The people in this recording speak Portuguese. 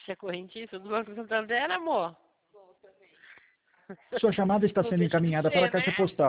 Você é correntista do Banco Santander, amor? Sua chamada está sendo encaminhada para a caixa postal.